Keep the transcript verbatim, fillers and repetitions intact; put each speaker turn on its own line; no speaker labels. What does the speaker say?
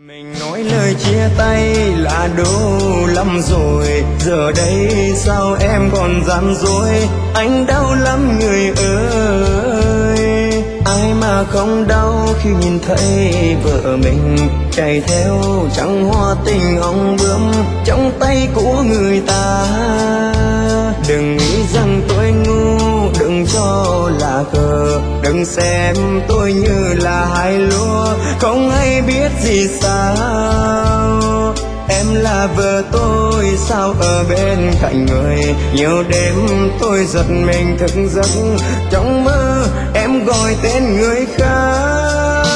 Mình nói lời chia tay là đủ lắm rồi, giờ đây sao em còn gian dối, anh đau lắm người ơi. Ai mà không đau khi nhìn thấy vợ mình chạy theo trăng hoa tình hồng bướm trong tay của người ta. Đừng nghĩ rằng tôi ngu, đừng cho là khờ, đừng xem tôi như là hai lúa không hay biết gì sao. Em là vợ tôi sao ở bên cạnh người, nhiều đêm tôi giật mình thức giấc, trong mơ em gọi tên người khác.